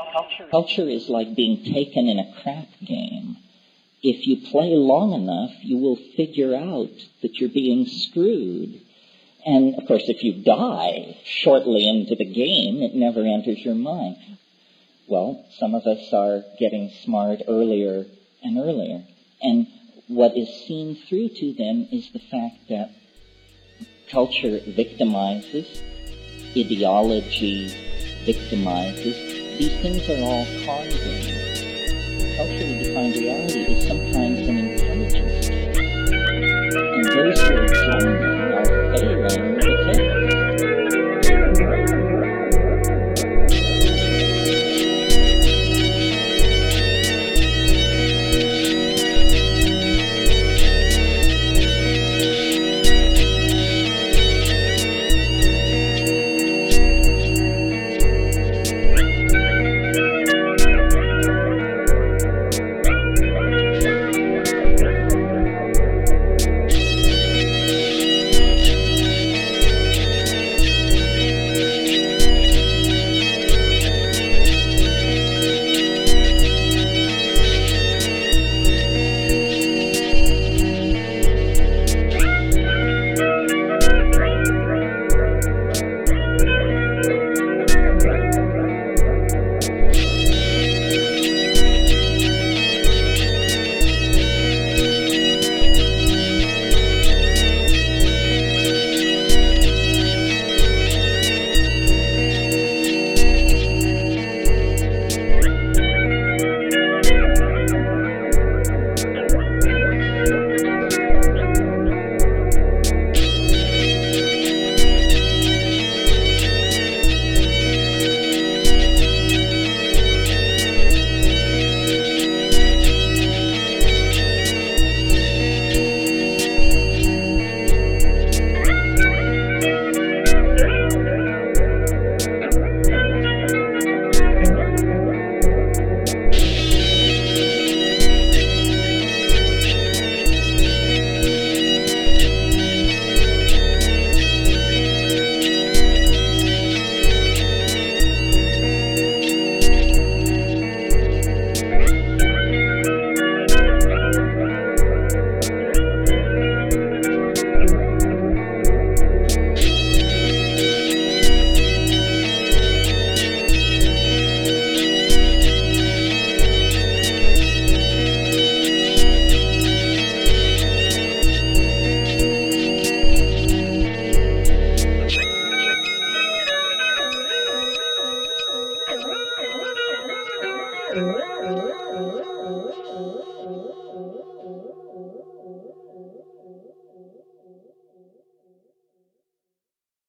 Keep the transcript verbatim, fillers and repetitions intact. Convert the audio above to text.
Culture is like being taken in a crap game. If you play long enough, you will figure out that you're being screwed. And, of course, if you die shortly into the game, it never enters your mind. Well, some of us are getting smart earlier and earlier. And what is seen through to them is the fact that culture victimizes, ideology victimizes. These things are all con games. Culturally defined reality is sometimes an intelligence test. And those who are joining are failing the test. Ooh.